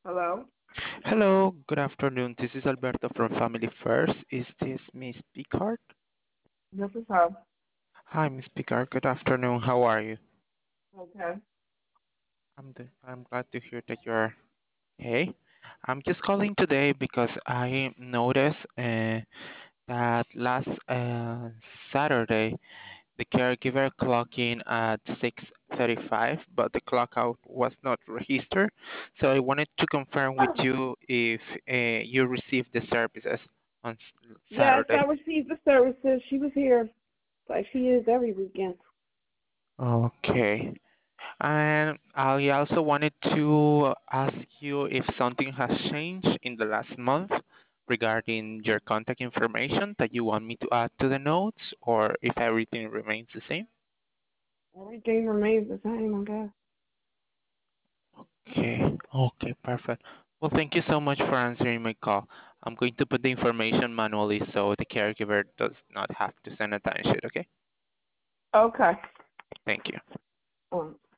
Hello? Hello, good afternoon. This is Alberto from Family First. Is this Miss Picard? This is her. Hi, Miss Picard. Good afternoon. How are you? Okay. I'm glad to hear that you're hey. I'm just calling today because I noticed that last Saturday the caregiver clocked in at 6:35, but the clock out was not registered. So I wanted to confirm with you if you received the services on Yes, I Saturday. received the services. She was here like she is every weekend. Okay. And I also wanted to ask you if something has changed in the last month regarding your contact information that you want me to add to the notes, or if everything remains the same. Everything remains the same, I guess. Okay, okay, perfect. Well, thank you so much for answering my call. I'm going to put the information manually so the caregiver does not have to send a timesheet, okay? Okay. Thank you. Um,